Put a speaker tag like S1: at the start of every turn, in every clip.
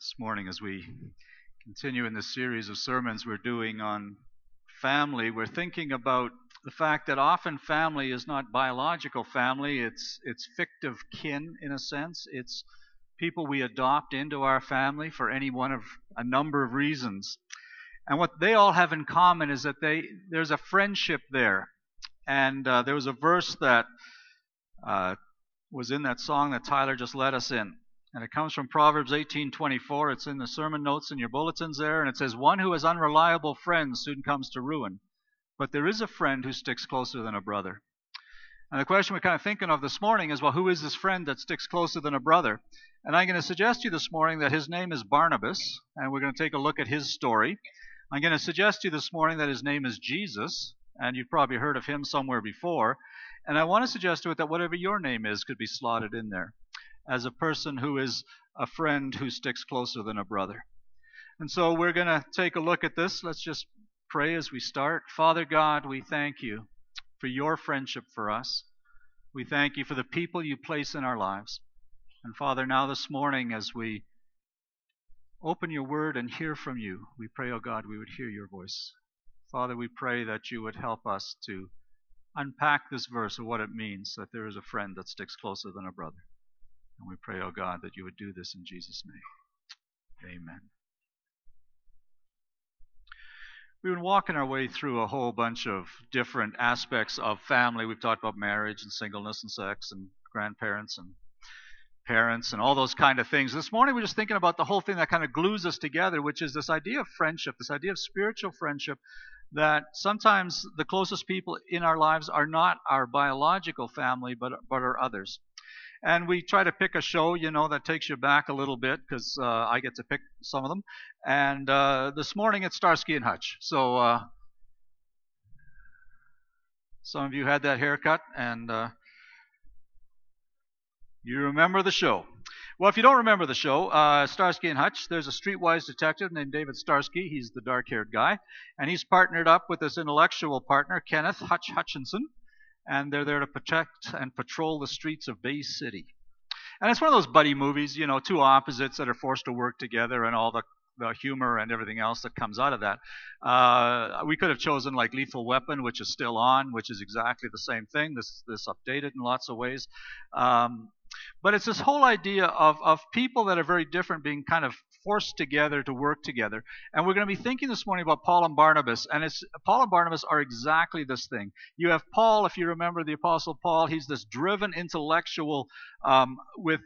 S1: This morning, as we continue in this series of sermons we're doing on family, we're thinking about the fact that often family is not biological family, it's fictive kin in a sense. It's people we adopt into our family for any one of a number of reasons. And what they all have in common is that there's a friendship there. And there was a verse that was in that song that Tyler just led us in. And it comes from Proverbs 18:24. It's in the sermon notes in your bulletins there. And it says, "One who has unreliable friends soon comes to ruin. But there is a friend who sticks closer than a brother." And the question we're kind of thinking of this morning is, well, who is this friend that sticks closer than a brother? And I'm going to suggest to you this morning that his name is Barnabas. And we're going to take a look at his story. I'm going to suggest to you this morning that his name is Jesus. And you've probably heard of him somewhere before. And I want to suggest to it that whatever your name is could be slotted in there as a person who is a friend who sticks closer than a brother. And so we're going to take a look at this. Let's just pray as we start. Father God, we thank you for your friendship for us. We thank you for the people you place in our lives. And Father, now this morning as we open your word and hear from you, we pray, oh God, we would hear your voice. Father, we pray that you would help us to unpack this verse of what it means that there is a friend that sticks closer than a brother. And we pray, oh God, that you would do this in Jesus' name. Amen. We've been walking our way through a whole bunch of different aspects of family. We've talked about marriage and singleness and sex and grandparents and parents and all those kind of things. This morning we're just thinking about the whole thing that kind of glues us together, which is this idea of friendship, this idea of spiritual friendship, that sometimes the closest people in our lives are not our biological family, but are others. And we try to pick a show, that takes you back a little bit because I get to pick some of them. And this morning it's Starsky and Hutch. So some of you had that haircut and you remember the show. Well, if you don't remember the show, Starsky and Hutch, there's a streetwise detective named David Starsky. He's the dark-haired guy. And he's partnered up with this intellectual partner, Kenneth Hutch Hutchinson. And they're there to protect and patrol the streets of Bay City. And it's one of those buddy movies, two opposites that are forced to work together and all the humor and everything else that comes out of that. We could have chosen like Lethal Weapon, which is still on, which is exactly the same thing. This updated in lots of ways. But it's this whole idea of people that are very different being kind of forced together to work together. And we're going to be thinking this morning about Paul and Barnabas. And Paul and Barnabas are exactly this thing. You have Paul, if you remember the Apostle Paul, he's this driven intellectual with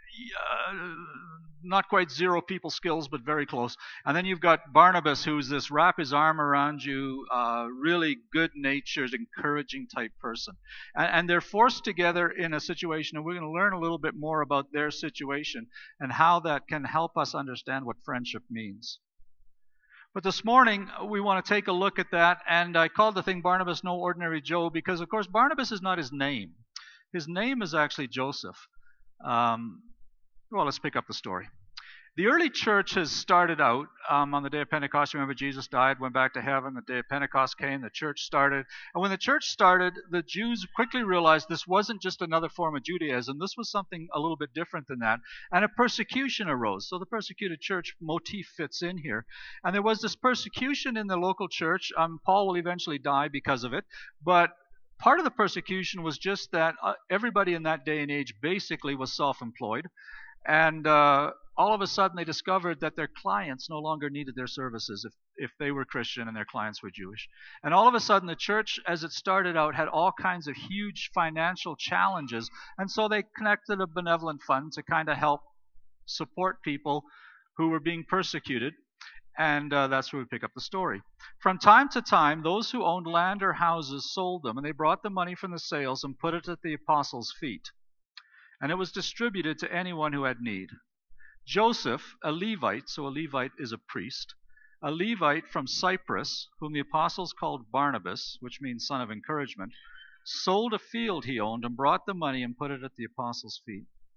S1: not quite zero people skills, but very close. And then you've got Barnabas, who's this wrap his arm around you, really good-natured, encouraging type person. And they're forced together in a situation, and we're going to learn a little bit more about their situation and how that can help us understand what friendship means. But this morning, we want to take a look at that, and I called the thing Barnabas No Ordinary Joe because, of course, Barnabas is not his name. His name is actually Joseph. Well, let's pick up the story. The early church has started out on the day of Pentecost. Remember, Jesus died, went back to heaven. The day of Pentecost came, the church started. And when the church started, the Jews quickly realized this wasn't just another form of Judaism. This was something a little bit different than that. And a persecution arose. So the persecuted church motif fits in here. And there was this persecution in the local church. Paul will eventually die because of it. But part of the persecution was just that everybody in that day and age basically was self-employed. And all of a sudden they discovered that their clients no longer needed their services if they were Christian and their clients were Jewish. And all of a sudden the church, as it started out, had all kinds of huge financial challenges. And so they connected a benevolent fund to kind of help support people who were being persecuted. And that's where we pick up the story. From time to time, those who owned land or houses sold them, and they brought the money from the sales and put it at the apostles' feet. And it was distributed to anyone who had need. Joseph, a Levite, so a Levite is a priest, a Levite from Cyprus, whom the apostles called Barnabas, which means son of encouragement, sold a field he owned and brought the money and put it at the apostles' feet.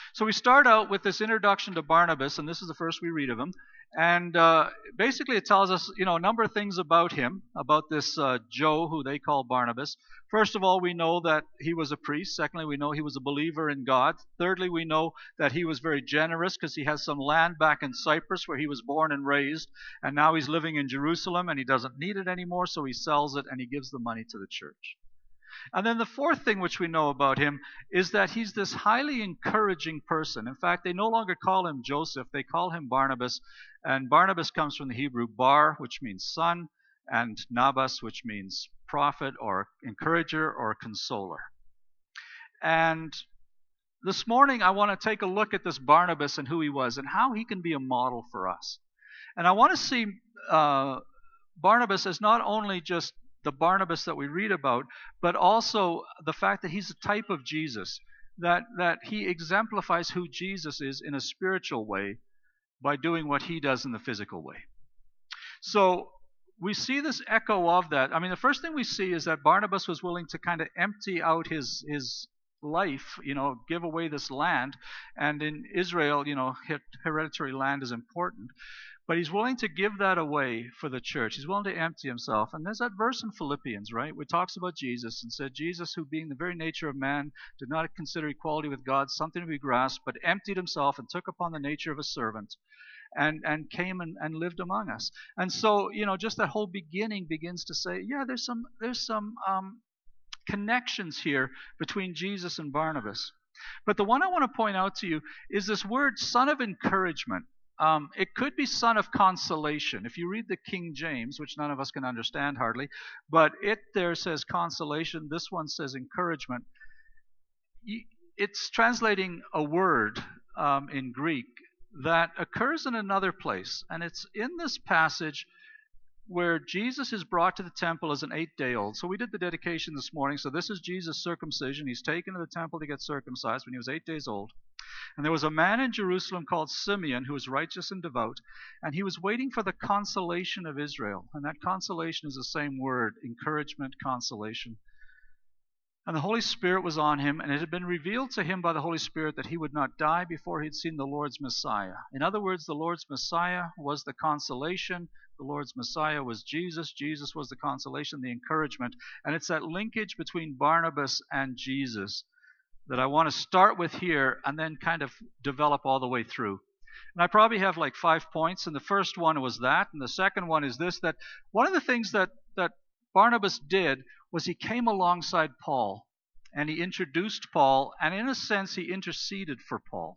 S1: So we start out with this introduction to Barnabas, and this is the first we read of him. And basically it tells us, a number of things about him, about this Joe, who they call Barnabas. First of all, we know that he was a priest. Secondly, we know he was a believer in God. Thirdly, we know that he was very generous because he has some land back in Cyprus where he was born and raised. And now he's living in Jerusalem and he doesn't need it anymore, so he sells it and he gives the money to the church. And then the fourth thing which we know about him is that he's this highly encouraging person. In fact, they no longer call him Joseph, they call him Barnabas. And Barnabas comes from the Hebrew bar, which means son, and Nabas, which means prophet or encourager or consoler. And this morning I want to take a look at this Barnabas and who he was and how he can be a model for us. And I want to see Barnabas as not only just the Barnabas that we read about, but also the fact that he's a type of Jesus, that he exemplifies who Jesus is in a spiritual way by doing what he does in the physical way. So we see this echo of that. I mean, the first thing we see is that Barnabas was willing to kind of empty out his life, give away this land. And in Israel, hereditary land is important. But he's willing to give that away for the church. He's willing to empty himself. And there's that verse in Philippians, right, where it talks about Jesus and said, Jesus, who being the very nature of man, did not consider equality with God something to be grasped, but emptied himself and took upon the nature of a servant and came and lived among us. And so, just that whole beginning begins to say, yeah, there's some connections here between Jesus and Barnabas. But the one I want to point out to you is this word, son of encouragement. It could be son of consolation. If you read the King James, which none of us can understand hardly, but it there says consolation. This one says encouragement. It's translating a word in Greek that occurs in another place. And it's in this passage where Jesus is brought to the temple as an 8-day-old. So we did the dedication this morning. So this is Jesus' circumcision. He's taken to the temple to get circumcised when he was 8 days old. And there was a man in Jerusalem called Simeon who was righteous and devout, and he was waiting for the consolation of Israel. And that consolation is the same word, encouragement, consolation. And the Holy Spirit was on him, and it had been revealed to him by the Holy Spirit that he would not die before he had seen the Lord's Messiah. In other words, the Lord's Messiah was the consolation. The Lord's Messiah was Jesus. Jesus was the consolation, the encouragement. And it's that linkage between Barnabas and Jesus that I want to start with here and then kind of develop all the way through. And I probably have like 5 points, and the first one was that, and the second one is this, that one of the things that Barnabas did was he came alongside Paul, and he introduced Paul, and in a sense he interceded for Paul.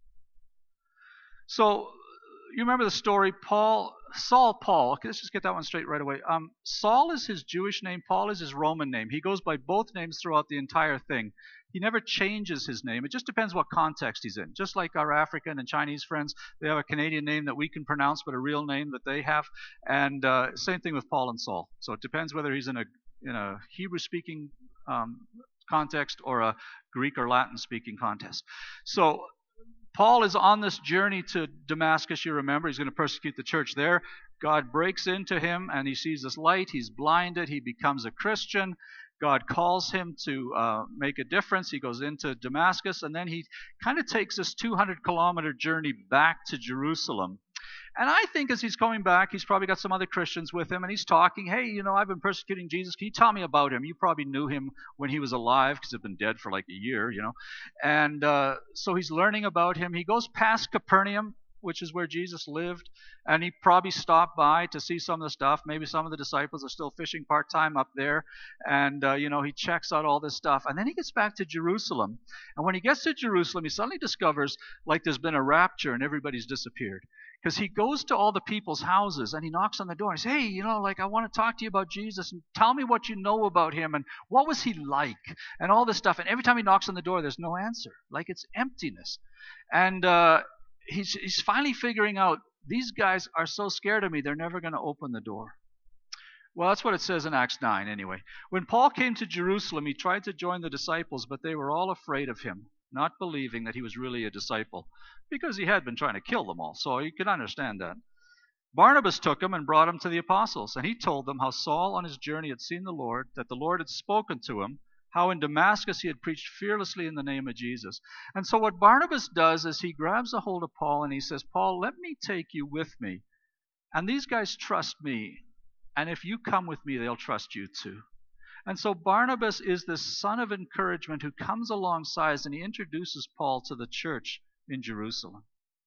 S1: So you remember the story, Saul Paul. Okay, let's just get that one straight right away. Saul is his Jewish name, Paul is his Roman name. He goes by both names throughout the entire thing. He never changes his name. It just depends what context he's in. Just like our African and Chinese friends, they have a Canadian name that we can pronounce, but a real name that they have. And same thing with Paul and Saul. So it depends whether he's in a Hebrew-speaking context or a Greek or Latin-speaking context. So Paul is on this journey to Damascus, you remember. He's going to persecute the church there. God breaks into him, and he sees this light. He's blinded. He becomes a Christian. God calls him to make a difference. He goes into Damascus, and then he kind of takes this 200-kilometer journey back to Jerusalem. And I think as he's coming back, he's probably got some other Christians with him, and he's talking, hey, I've been persecuting Jesus. Can you tell me about him? You probably knew him when he was alive because he'd been dead for like a year, And so he's learning about him. He goes past Capernaum, which is where Jesus lived, and he probably stopped by to see some of the stuff. Maybe some of the disciples are still fishing part-time up there, and he checks out all this stuff. And then he gets back to Jerusalem, and when he gets to Jerusalem, he suddenly discovers like there's been a rapture and everybody's disappeared. Because he goes to all the people's houses and he knocks on the door and he says, hey, I want to talk to you about Jesus and tell me what you know about him and what was he like and all this stuff. And every time he knocks on the door, there's no answer. Like it's emptiness. And he's finally figuring out, these guys are so scared of me, they're never going to open the door. Well, that's what it says in Acts 9 anyway. When Paul came to Jerusalem, he tried to join the disciples, but they were all afraid of him, not believing that he was really a disciple, because he had been trying to kill them all. So you can understand that. Barnabas took him and brought him to the apostles, and he told them how Saul on his journey had seen the Lord, that the Lord had spoken to him, how in Damascus he had preached fearlessly in the name of Jesus. And so what Barnabas does is he grabs a hold of Paul and he says, Paul, let me take you with me. And these guys trust me. And if you come with me, they'll trust you too. And so Barnabas is this son of encouragement who comes alongside and he introduces Paul to the church in Jerusalem.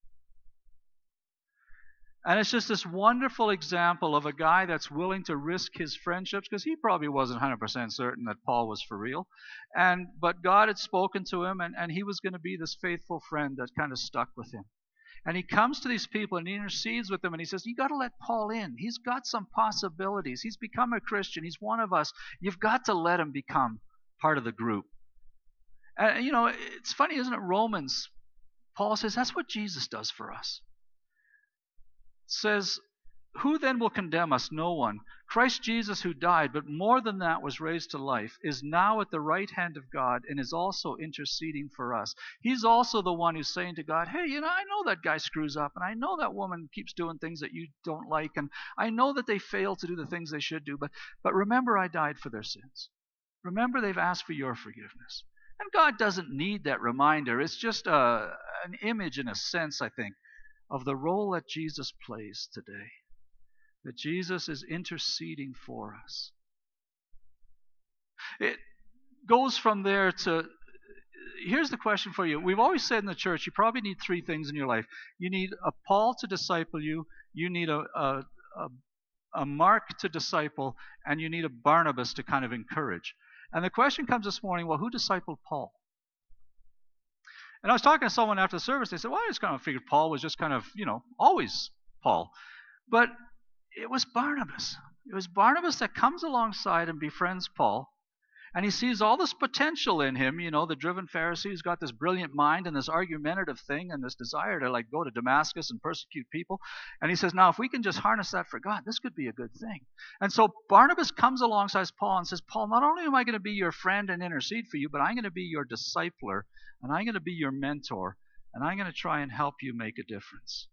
S1: And it's just this wonderful example of a guy that's willing to risk his friendships, because he probably wasn't 100% certain that Paul was for real. But God had spoken to him, and he was going to be this faithful friend that kind of stuck with him. And he comes to these people and he intercedes with them and he says, you got to let Paul in. He's got some possibilities. He's become a Christian. He's one of us. You've got to let him become part of the group. And it's funny, isn't it? Romans, Paul says that's what Jesus does for us. Says, who then will condemn us? No one. Christ Jesus, who died, but more than that was raised to life, is now at the right hand of God and is also interceding for us. He's also the one who's saying to God, hey, I know that guy screws up, and I know that woman keeps doing things that you don't like, and I know that they fail to do the things they should do, but remember I died for their sins. Remember they've asked for your forgiveness. And God doesn't need that reminder. It's just an image, in a sense, I think, of the role that Jesus plays today. That Jesus is interceding for us. It goes from there to, here's the question for you. We've always said in the church, you probably need three things in your life. You need a Paul to disciple you, you need a Mark to disciple, and you need a Barnabas to kind of encourage. And the question comes this morning, well, who discipled Paul? And I was talking to someone after the service. They said, well, I just kind of figured Paul was just kind of, always Paul. But it was Barnabas. It was Barnabas that comes alongside and befriends Paul. And he sees all this potential in him. The driven Pharisee who's got this brilliant mind and this argumentative thing and this desire to go to Damascus and persecute people. And he says, now, if we can just harness that for God, this could be a good thing. And so Barnabas comes alongside Paul and says, Paul, not only am I going to be your friend and intercede for you, but I'm going to be your discipler, and I'm going to be your mentor, and I'm going to try and help you make a difference.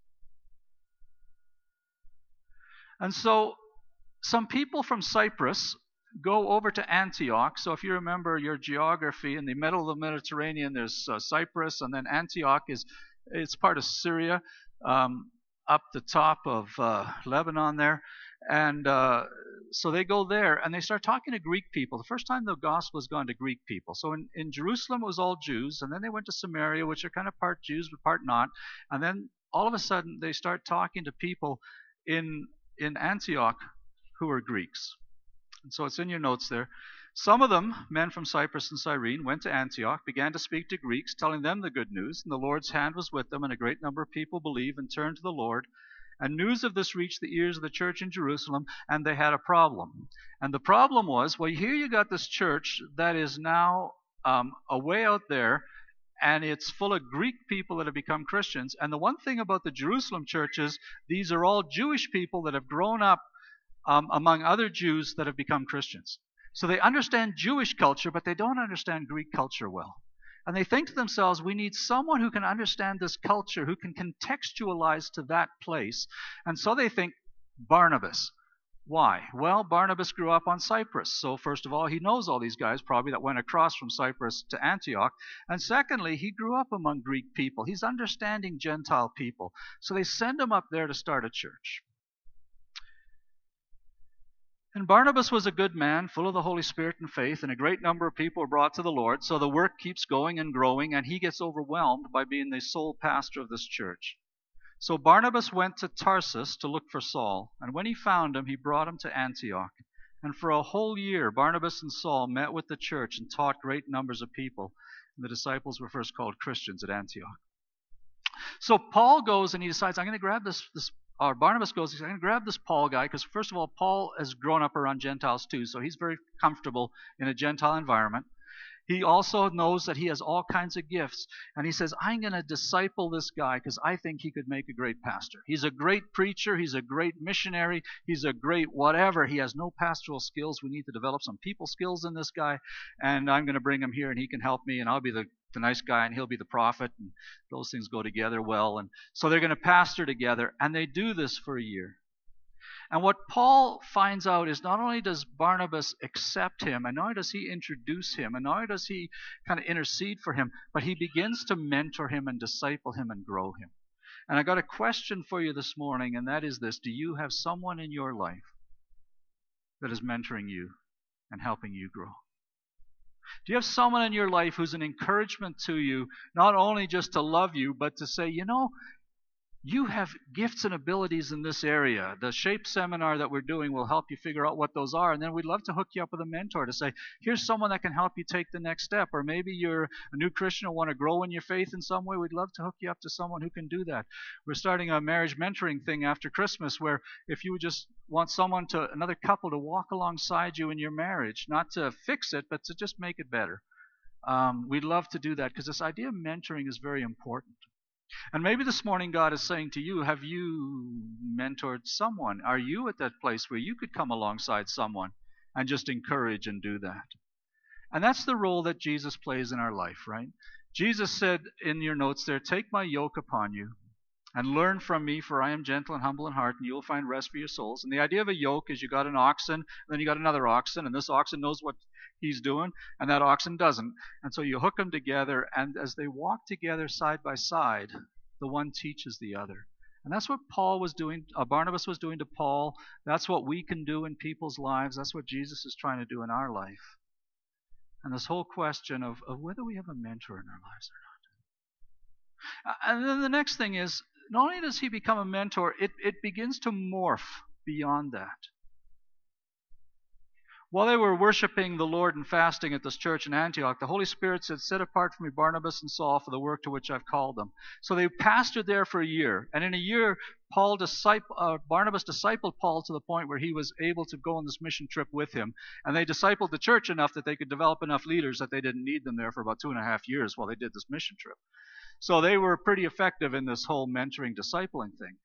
S1: And so some people from Cyprus go over to Antioch. So if you remember your geography, in the middle of the Mediterranean, there's Cyprus, and then Antioch it's part of Syria, up the top of Lebanon there. And so they go there, and they start talking to Greek people. The first time the gospel has gone to Greek people. So in Jerusalem, it was all Jews, and then they went to Samaria, which are kind of part Jews, but part not. And then all of a sudden, they start talking to people in Antioch who are Greeks. And so it's in your notes there. Some of them, men from Cyprus and Cyrene, went to Antioch, began to speak to Greeks, telling them the good news. And the Lord's hand was with them, and a great number of people believed and turned to the Lord. And news of this reached the ears of the church in Jerusalem, and they had a problem. And the problem was, well, here you got this church that is now away out there, and it's full of Greek people that have become Christians. And the one thing about the Jerusalem church is these are all Jewish people that have grown up among other Jews that have become Christians. So they understand Jewish culture, but they don't understand Greek culture well. And they think to themselves, we need someone who can understand this culture, who can contextualize to that place. And so they think Barnabas. Why? Well, Barnabas grew up on Cyprus. So first of all, he knows all these guys probably that went across from Cyprus to Antioch. And secondly, he grew up among Greek people. He's understanding Gentile people. So they send him up there to start a church. And Barnabas was a good man, full of the Holy Spirit and faith, and a great number of people were brought to the Lord. So the work keeps going and growing, and he gets overwhelmed by being the sole pastor of this church. So Barnabas went to Tarsus to look for Saul, and when he found him, he brought him to Antioch. And for a whole year, Barnabas and Saul met with the church and taught great numbers of people. And the disciples were first called Christians at Antioch. So Paul goes and he decides, I'm going to grab or Barnabas goes, he's going to grab this Paul guy, because first of all, Paul has grown up around Gentiles too, so he's very comfortable in a Gentile environment. He also knows that he has all kinds of gifts, and he says, I'm going to disciple this guy because I think he could make a great pastor. He's a great preacher, he's a great missionary, he's a great whatever. He has no pastoral skills. We need to develop some people skills in this guy, and I'm going to bring him here, and he can help me, and I'll be the nice guy, and he'll be the prophet, and those things go together well. And so they're going to pastor together, and they do this for a year. And what Paul finds out is not only does Barnabas accept him, and not only does he introduce him, and not only does he kind of intercede for him, but he begins to mentor him and disciple him and grow him. And I got a question for you this morning, and that is this: do you have someone in your life that is mentoring you and helping you grow? Do you have someone in your life who's an encouragement to you, not only just to love you, but to say, you have gifts and abilities in this area. The SHAPE seminar that we're doing will help you figure out what those are. And then we'd love to hook you up with a mentor to say, here's someone that can help you take the next step. Or maybe you're a new Christian and want to grow in your faith in some way. We'd love to hook you up to someone who can do that. We're starting a marriage mentoring thing after Christmas, where if you just want another couple to walk alongside you in your marriage, not to fix it, but to just make it better. We'd love to do that, because this idea of mentoring is very important. And maybe this morning God is saying to you, have you mentored someone? Are you at that place where you could come alongside someone and just encourage and do that? And that's the role that Jesus plays in our life, right? Jesus said in your notes there, take my yoke upon you and learn from me, for I am gentle and humble in heart, and you will find rest for your souls. And the idea of a yoke is you got an oxen, and then you got another oxen, and this oxen knows what he's doing, and that oxen doesn't. And so you hook them together, and as they walk together side by side, the one teaches the other. And that's what Barnabas was doing to Paul. That's what we can do in people's lives. That's what Jesus is trying to do in our life. And this whole question of whether we have a mentor in our lives or not. And then the next thing is, not only does he become a mentor, it begins to morph beyond that. While they were worshiping the Lord and fasting at this church in Antioch, the Holy Spirit said, set apart for me Barnabas and Saul for the work to which I've called them. So they pastored there for a year. And in a year, Barnabas discipled Paul to the point where he was able to go on this mission trip with him. And they discipled the church enough that they could develop enough leaders that they didn't need them there for about 2.5 years while they did this mission trip. So they were pretty effective in this whole mentoring, discipling thing.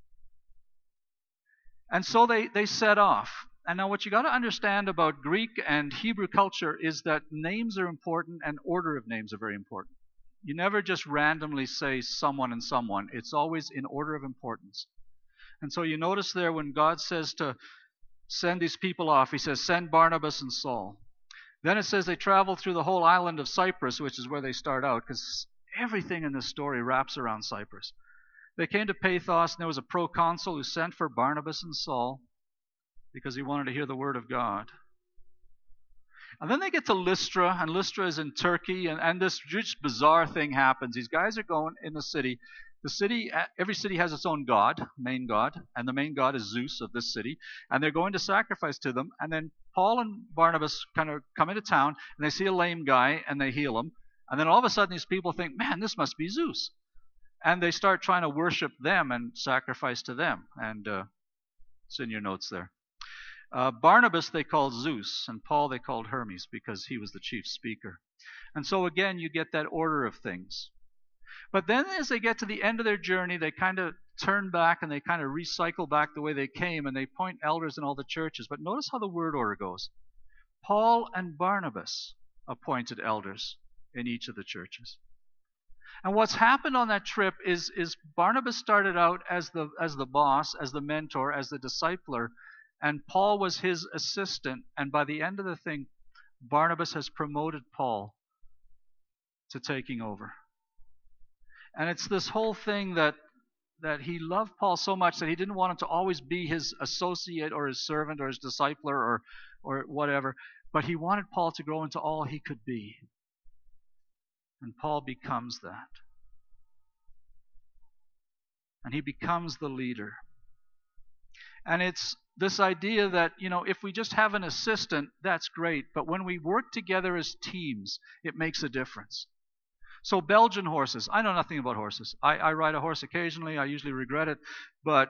S1: And so they set off. And now what you got to understand about Greek and Hebrew culture is that names are important and order of names are very important. You never just randomly say someone and someone. It's always in order of importance. And so you notice there when God says to send these people off, he says, send Barnabas and Saul. Then it says they traveled through the whole island of Cyprus, which is where they start out, because everything in this story wraps around Cyprus. They came to Paphos, and there was a proconsul who sent for Barnabas and Saul because he wanted to hear the word of God. And then they get to Lystra, and Lystra is in Turkey, and this just bizarre thing happens. These guys are going in the city. Every city has its own god, main god, and the main god is Zeus of this city, and they're going to sacrifice to them. And then Paul and Barnabas kind of come into town, and they see a lame guy, and they heal him. And then all of a sudden these people think, man, this must be Zeus. And they start trying to worship them and sacrifice to them. And it's in your notes there. Barnabas they called Zeus, and Paul they called Hermes because he was the chief speaker. And so again, you get that order of things. But then as they get to the end of their journey, they kind of turn back and they kind of recycle back the way they came, and they appoint elders in all the churches. But notice how the word order goes. Paul and Barnabas appointed elders in each of the churches. And what's happened on that trip is Barnabas started out as the boss, as the mentor, as the discipler, and Paul was his assistant. And by the end of the thing, Barnabas has promoted Paul to taking over. And it's this whole thing that he loved Paul so much that he didn't want him to always be his associate or his servant or his discipler or whatever, but he wanted Paul to grow into all he could be. And Paul becomes that. And he becomes the leader. And it's this idea that, if we just have an assistant, that's great. But when we work together as teams, it makes a difference. So Belgian horses. I know nothing about horses. I ride a horse occasionally. I usually regret it. But,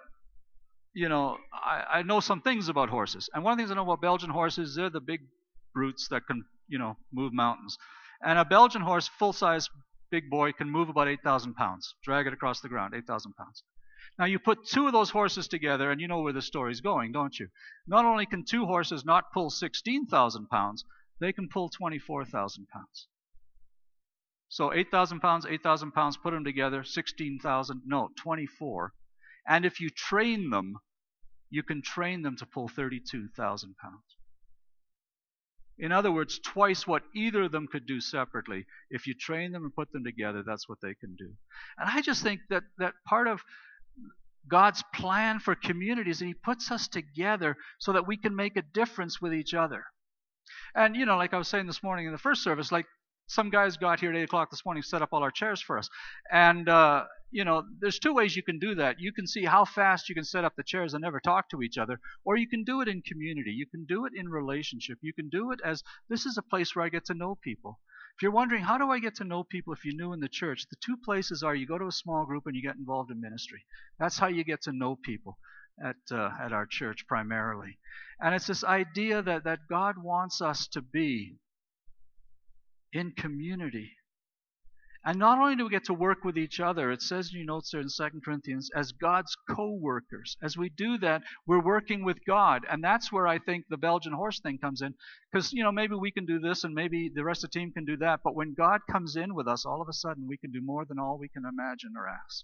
S1: I know some things about horses. And one of the things I know about Belgian horses, they're the big brutes that can, move mountains. And a Belgian horse, full-size big boy, can move about 8,000 pounds. Drag it across the ground, 8,000 pounds. Now you put two of those horses together, and you know where the story's going, don't you? Not only can two horses not pull 16,000 pounds, they can pull 24,000 pounds. So 8,000 pounds, put them together, 16,000, no, 24. And if you train them, you can train them to pull 32,000 pounds. In other words, twice what either of them could do separately. If you train them and put them together, that's what they can do. And I just think that part of God's plan for community is that He puts us together so that we can make a difference with each other. And, like I was saying this morning in the first service, like some guys got here at 8 o'clock this morning, set up all our chairs for us. And, there's two ways you can do that. You can see how fast you can set up the chairs and never talk to each other, or you can do it in community. You can do it in relationship. You can do it as this is a place where I get to know people. If you're wondering, how do I get to know people if you're new in the church? The two places are you go to a small group and you get involved in ministry. That's how you get to know people at our church primarily. And it's this idea that God wants us to be in community. And not only do we get to work with each other, it says in your notes there in 2 Corinthians, as God's co-workers. As we do that, we're working with God. And that's where I think the Belgian horse thing comes in. Because, maybe we can do this and maybe the rest of the team can do that. But when God comes in with us, all of a sudden we can do more than all we can imagine or ask.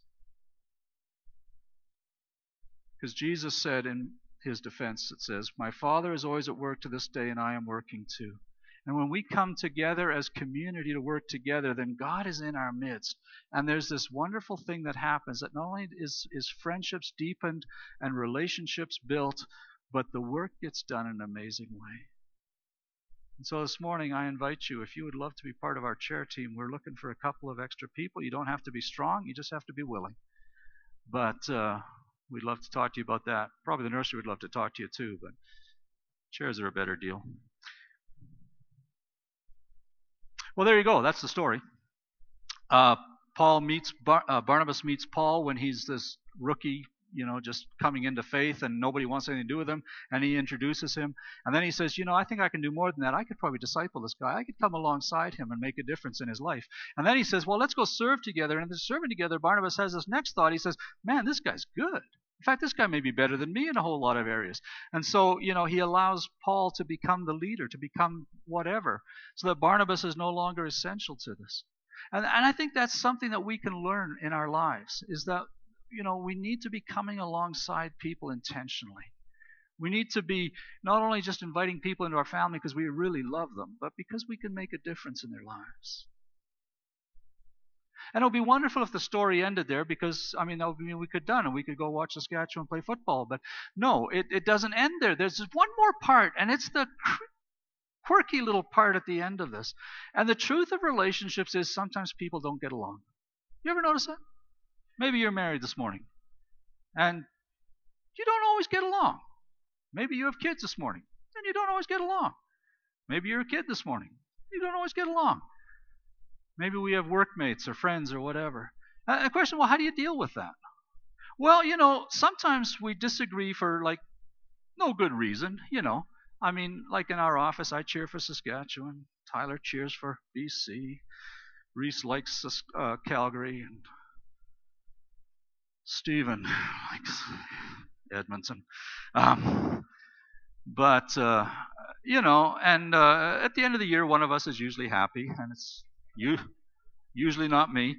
S1: Because Jesus said in His defense, it says, my Father is always at work to this day and I am working too. And when we come together as community to work together, then God is in our midst. And there's this wonderful thing that happens that not only is friendships deepened and relationships built, but the work gets done in an amazing way. And so this morning I invite you, if you would love to be part of our chair team, we're looking for a couple of extra people. You don't have to be strong, you just have to be willing. But we'd love to talk to you about that. Probably the nursery would love to talk to you too, but chairs are a better deal. Well, there you go. That's the story. Barnabas meets Paul when he's this rookie, just coming into faith and nobody wants anything to do with him. And he introduces him. And then he says, I think I can do more than that. I could probably disciple this guy. I could come alongside him and make a difference in his life. And then he says, well, let's go serve together. And in serving together, Barnabas has this next thought. He says, man, this guy's good. In fact, this guy may be better than me in a whole lot of areas. And so, he allows Paul to become the leader, to become whatever, so that Barnabas is no longer essential to this. And I think that's something that we can learn in our lives, is that, we need to be coming alongside people intentionally. We need to be not only just inviting people into our family because we really love them, but because we can make a difference in their lives. And it would be wonderful if the story ended there because, that would mean we could done and we could go watch Saskatchewan play football. But no, it doesn't end there. There's one more part, and it's the quirky little part at the end of this. And the truth of relationships is sometimes people don't get along. You ever notice that? Maybe you're married this morning, and you don't always get along. Maybe you have kids this morning, and you don't always get along. Maybe you're a kid this morning. You don't always get along. Maybe we have workmates or friends or whatever. The question, well, how do you deal with that? Well, sometimes we disagree for no good reason, like in our office, I cheer for Saskatchewan. Tyler cheers for BC. Reese likes Calgary. And Stephen likes Edmonton. But at the end of the year, one of us is usually happy, and it's usually not me.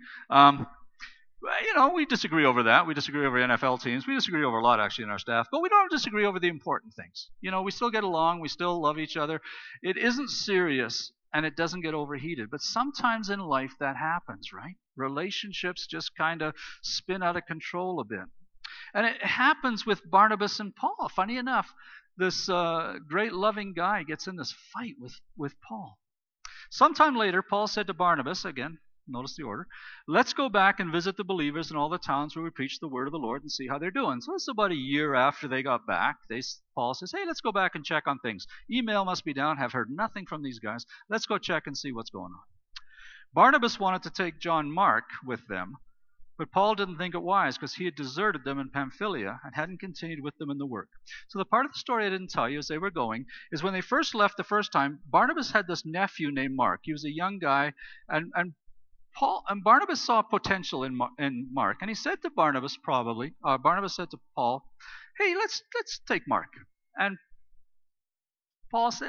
S1: We disagree over that. We disagree over NFL teams. We disagree over a lot, actually, in our staff. But we don't disagree over the important things. We still get along. We still love each other. It isn't serious, and it doesn't get overheated. But sometimes in life that happens, right? Relationships just kind of spin out of control a bit. And it happens with Barnabas and Paul. Funny enough, this great loving guy gets in this fight with Paul. Sometime later, Paul said to Barnabas, again, notice the order, let's go back and visit the believers in all the towns where we preach the word of the Lord and see how they're doing. So it's about a year after they got back. Paul says, hey, let's go back and check on things. Email must be down. Have heard nothing from these guys. Let's go check and see what's going on. Barnabas wanted to take John Mark with them, but Paul didn't think it wise because he had deserted them in Pamphylia and hadn't continued with them in the work. So the part of the story I didn't tell you as they were going is when they first left the first time, Barnabas had this nephew named Mark. He was a young guy, and Barnabas saw potential in Mark, and he said to Barnabas said to Paul, hey, let's take Mark. And Paul said,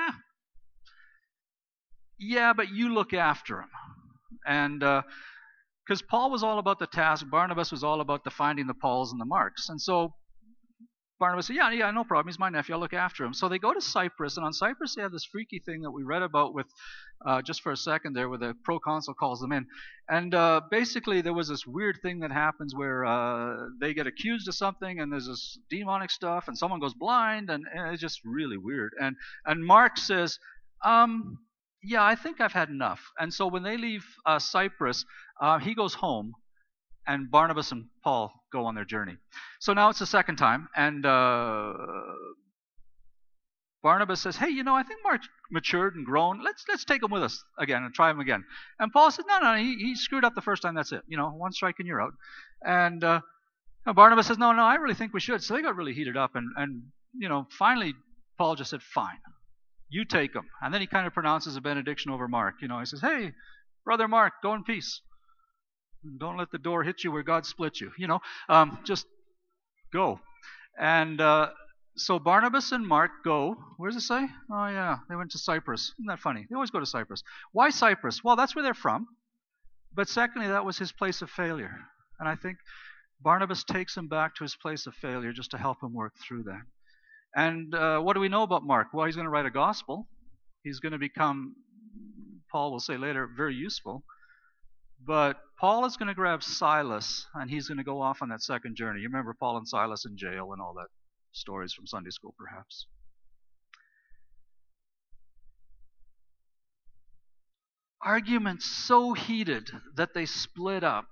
S1: yeah, but you look after him. And because Paul was all about the task, Barnabas was all about the finding the Pauls and the Marks. And so Barnabas said, yeah, no problem. He's my nephew. I'll look after him. So they go to Cyprus, and on Cyprus they have this freaky thing that we read about with, just for a second there, where the proconsul calls them in. And basically there was this weird thing that happens where they get accused of something, and there's this demonic stuff, and someone goes blind, and it's just really weird. And Mark says, yeah, I think I've had enough. And so when they leave Cyprus, he goes home, and Barnabas and Paul go on their journey. So now it's the second time, and Barnabas says, hey, I think Mark's matured and grown. Let's take him with us again and try him again. And Paul said, no, he screwed up the first time. That's it. One strike and you're out. And Barnabas says, no, I really think we should. So they got really heated up, and finally Paul just said, fine, you take him. And then he kind of pronounces a benediction over Mark. He says, hey, brother Mark, go in peace. Don't let the door hit you where God split you. Just go. And so Barnabas and Mark go. Where does it say? Oh, yeah, they went to Cyprus. Isn't that funny? They always go to Cyprus. Why Cyprus? Well, that's where they're from. But secondly, that was his place of failure. And I think Barnabas takes him back to his place of failure just to help him work through that. And what do we know about Mark? Well, he's going to write a gospel. He's going to become, Paul will say later, very useful. But Paul is going to grab Silas, and he's going to go off on that second journey. You remember Paul and Silas in jail and all that, stories from Sunday school perhaps. Arguments so heated that they split up.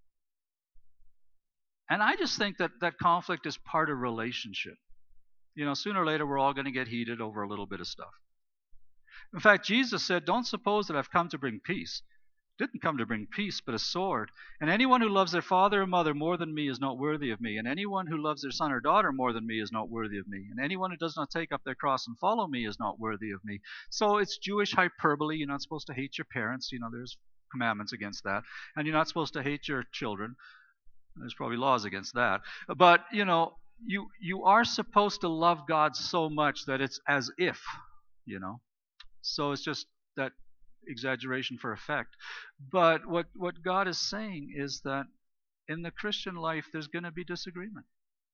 S1: And I just think that conflict is part of relationship. Sooner or later we're all going to get heated over a little bit of stuff. In fact, Jesus said, don't suppose that I've come to bring peace. Didn't come to bring peace, but a sword. And anyone who loves their father or mother more than me is not worthy of me. And anyone who loves their son or daughter more than me is not worthy of me. And anyone who does not take up their cross and follow me is not worthy of me. So it's Jewish hyperbole. You're not supposed to hate your parents. There's commandments against that. And you're not supposed to hate your children. There's probably laws against that. But, you are supposed to love God so much that it's as if, So it's just that exaggeration for effect. But what God is saying is that in the Christian life there's going to be disagreement.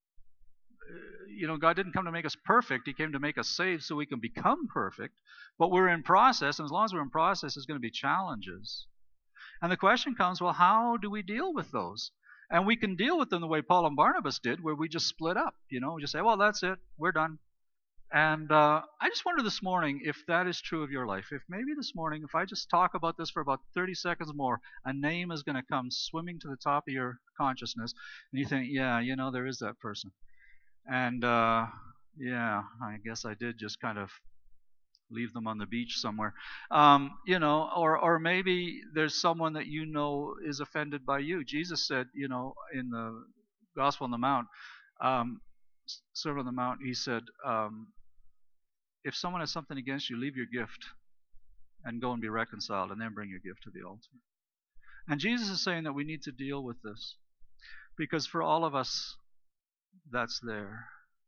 S1: God didn't come to make us perfect. He came to make us saved so we can become perfect. But we're in process, and as long as we're in process, there's going to be challenges. And the question comes, well, how do we deal with those? And we can deal with them the way Paul and Barnabas did, where we just split up. We just say, well, that's it. We're done. And I just wonder this morning if that is true of your life. If maybe this morning, if I just talk about this for about 30 seconds more, a name is going to come swimming to the top of your consciousness, and you think, yeah, there is that person. And yeah, I guess I did just kind of leave them on the beach somewhere. Or maybe there's someone that is offended by you. Jesus said, in the Gospel on the Mount, Sermon on the Mount, he said, if someone has something against you, leave your gift and go and be reconciled, and then bring your gift to the altar. And Jesus is saying that we need to deal with this, because for all of us, that's there.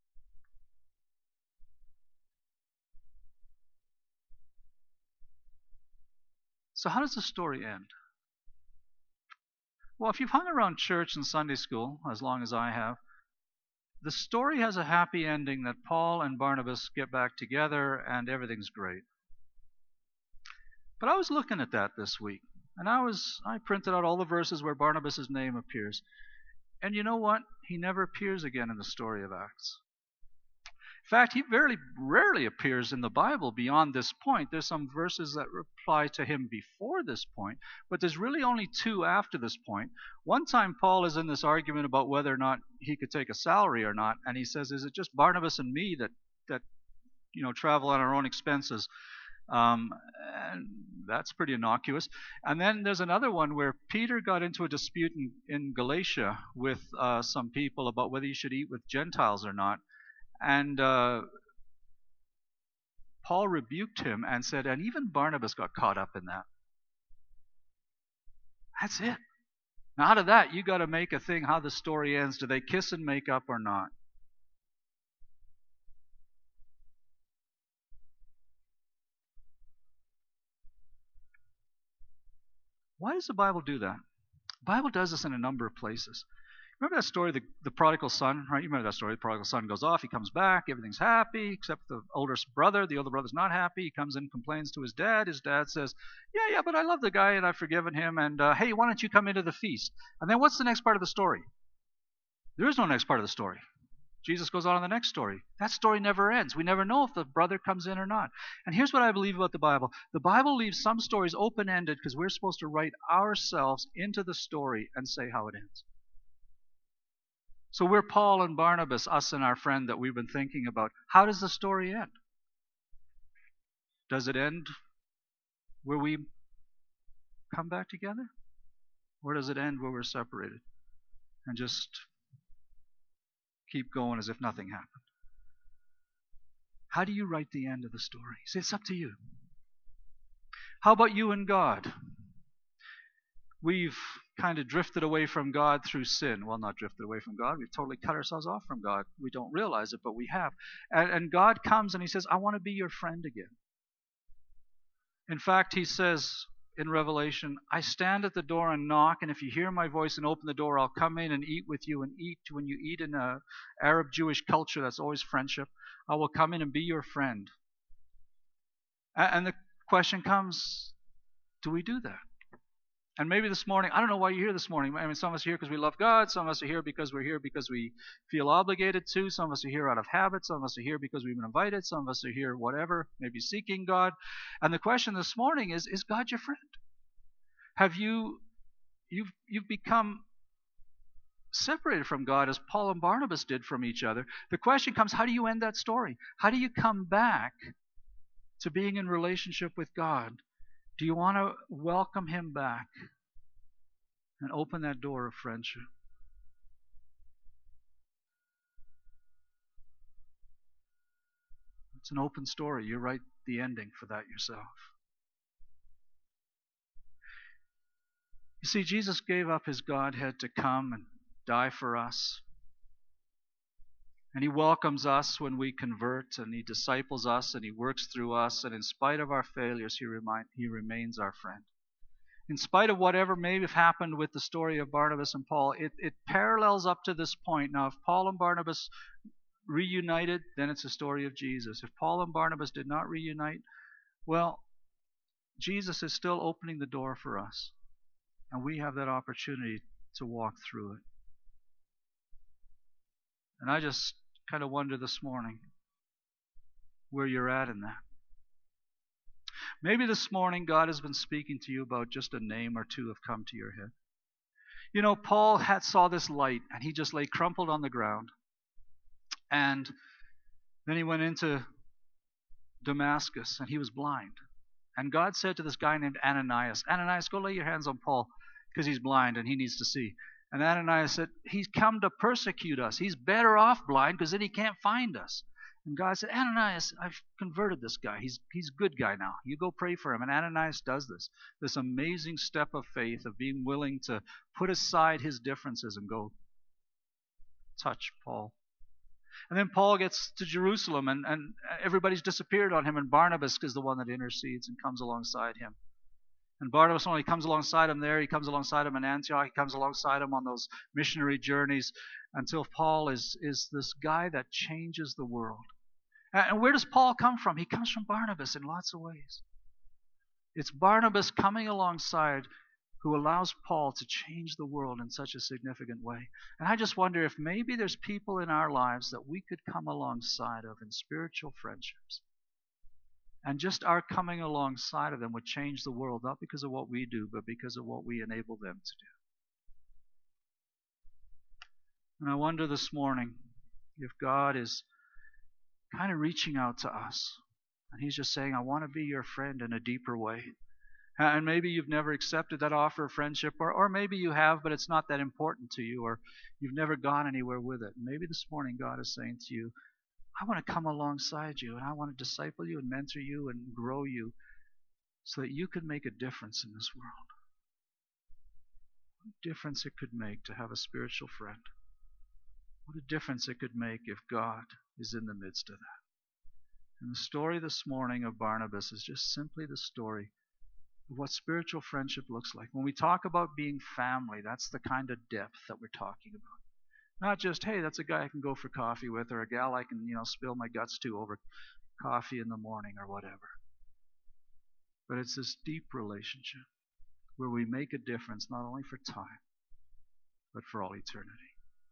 S1: So how does the story end? Well, if you've hung around church and Sunday school as long as I have, the story has a happy ending that Paul and Barnabas get back together and everything's great. But I was looking at that this week, and I printed out all the verses where Barnabas' name appears. And you know what? He never appears again in the story of Acts. In fact, he very rarely appears in the Bible beyond this point. There's some verses that reply to him before this point, but there's really only two after this point. One time Paul is in this argument about whether or not he could take a salary or not, and he says, is it just Barnabas and me that travel on our own expenses? And that's pretty innocuous. And then there's another one where Peter got into a dispute in Galatia with some people about whether he should eat with Gentiles or not. And Paul rebuked him and said, and even Barnabas got caught up in that. That's it. Now out of that, you got to make a thing how the story ends. Do they kiss and make up or not? Why does the Bible do that? The Bible does this in a number of places. Remember that story, the prodigal son, right? You remember that story. The prodigal son goes off, he comes back, everything's happy, except the older brother. The older brother's not happy. He comes in, complains to his dad. His dad says, yeah, but I love the guy and I've forgiven him. And hey, why don't you come into the feast? And then what's the next part of the story? There is no next part of the story. Jesus goes on in the next story. That story never ends. We never know if the brother comes in or not. And here's what I believe about the Bible. The Bible leaves some stories open-ended because we're supposed to write ourselves into the story and say how it ends. So we're Paul and Barnabas, us and our friend that we've been thinking about. How does the story end? Does it end where we come back together? Or does it end where we're separated and just keep going as if nothing happened? How do you write the end of the story? See, it's up to you. How about you and God? We've kind of drifted away from God through sin. Well, not drifted away from God. We've totally cut ourselves off from God. We don't realize it, but we have. And God comes and he says, I want to be your friend again. In fact, he says in Revelation, I stand at the door and knock, and if you hear my voice and open the door, I'll come in and eat with you and eat. When you eat in a Arab Jewish culture, that's always friendship. I will come in and be your friend. And the question comes, do we do that? And maybe this morning, I don't know why you're here this morning. I mean, some of us are here because we love God. Some of us are here because we're here because we feel obligated to. Some of us are here out of habit. Some of us are here because we've been invited. Some of us are here, whatever, maybe seeking God. And the question this morning is God your friend? Have you've become separated from God as Paul and Barnabas did from each other? The question comes, how do you end that story? How do you come back to being in relationship with God? Do you want to welcome him back and open that door of friendship? It's an open story. You write the ending for that yourself. You see, Jesus gave up his Godhead to come and die for us. And he welcomes us when we convert, and he disciples us, and he works through us, and in spite of our failures, he remains our friend. In spite of whatever may have happened with the story of Barnabas and Paul, it parallels up to this point. Now, if Paul and Barnabas reunited, then it's a story of Jesus. If Paul and Barnabas did not reunite, well, Jesus is still opening the door for us, and we have that opportunity to walk through it. And I just kind of wonder this morning where you're at in that. Maybe this morning God has been speaking to you about just a name or two have come to your head. You know, Paul saw this light and he just lay crumpled on the ground. And then he went into Damascus and he was blind. And God said to this guy named Ananias, Ananias, go lay your hands on Paul because he's blind and he needs to see. And Ananias said, he's come to persecute us. He's better off blind because then he can't find us. And God said, Ananias, I've converted this guy. He's a good guy now. You go pray for him. And Ananias does this amazing step of faith of being willing to put aside his differences and go touch Paul. And then Paul gets to Jerusalem and everybody's disappeared on him, and Barnabas is the one that intercedes and comes alongside him. And Barnabas only comes alongside him there. He comes alongside him in Antioch. He comes alongside him on those missionary journeys until Paul is this guy that changes the world. And where does Paul come from? He comes from Barnabas in lots of ways. It's Barnabas coming alongside who allows Paul to change the world in such a significant way. And I just wonder if maybe there's people in our lives that we could come alongside of in spiritual friendships. And just our coming alongside of them would change the world, not because of what we do, but because of what we enable them to do. And I wonder this morning if God is kind of reaching out to us. And he's just saying, I want to be your friend in a deeper way. And maybe you've never accepted that offer of friendship, or maybe you have, but it's not that important to you, or you've never gone anywhere with it. Maybe this morning God is saying to you, I want to come alongside you, and I want to disciple you and mentor you and grow you so that you can make a difference in this world. What a difference it could make to have a spiritual friend. What a difference it could make if God is in the midst of that. And the story this morning of Barnabas is just simply the story of what spiritual friendship looks like. When we talk about being family, that's the kind of depth that we're talking about. Not just, hey, that's a guy I can go for coffee with, or a gal I can, spill my guts to over coffee in the morning or whatever. But it's this deep relationship where we make a difference not only for time, but for all eternity.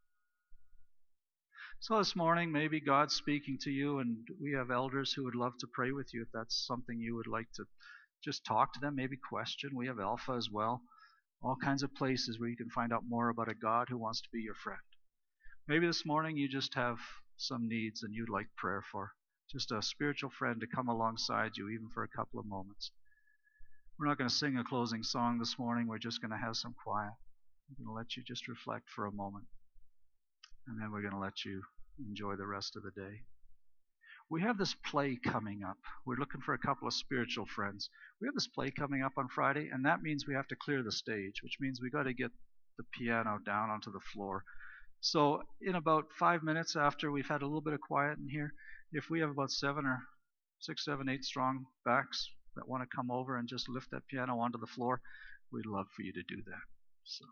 S1: So this morning, maybe God's speaking to you, and we have elders who would love to pray with you if that's something you would like to just talk to them, maybe question. We have Alpha as well. All kinds of places where you can find out more about a God who wants to be your friend. Maybe this morning you just have some needs and you'd like prayer for. Just a spiritual friend to come alongside you even for a couple of moments. We're not going to sing a closing song this morning. We're just going to have some quiet. I'm going to let you just reflect for a moment. And then we're going to let you enjoy the rest of the day. We have this play coming up. We're looking for a couple of spiritual friends. We have this play coming up on Friday, and that means we have to clear the stage, which means we got to get the piano down onto the floor. So in about 5 minutes after we've had a little bit of quiet in here, if we have about 7 or 6, 7, 8 strong backs that want to come over and just lift that piano onto the floor, we'd love for you to do that. So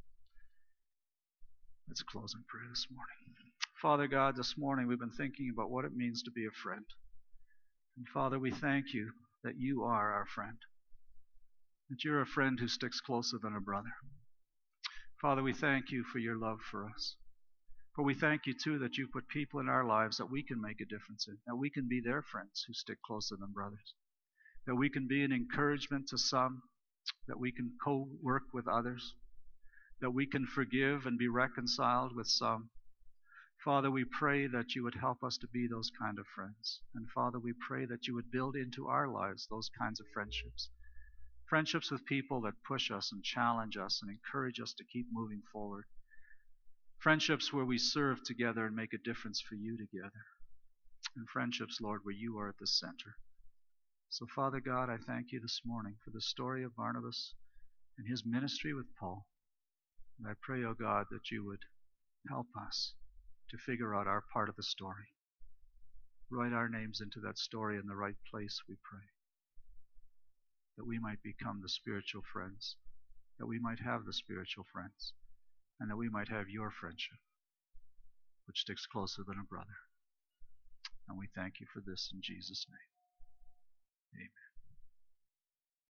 S1: let's close in prayer this morning. Father God, this morning we've been thinking about what it means to be a friend. And Father, we thank you that you are our friend, that you're a friend who sticks closer than a brother. Father, we thank you for your love for us. For we thank you, too, that you put people in our lives that we can make a difference in, that we can be their friends who stick closer than brothers, that we can be an encouragement to some, that we can co-work with others, that we can forgive and be reconciled with some. Father, we pray that you would help us to be those kind of friends. And Father, we pray that you would build into our lives those kinds of friendships. Friendships with people that push us and challenge us and encourage us to keep moving forward. Friendships where we serve together and make a difference for you together. And friendships, Lord, where you are at the center. So, Father God, I thank you this morning for the story of Barnabas and his ministry with Paul. And I pray, O God, that you would help us to figure out our part of the story. Write our names into that story in the right place, we pray. That we might become the spiritual friends. That we might have the spiritual friends. And that we might have your friendship, which sticks closer than a brother. And we thank you for this in Jesus' name. Amen.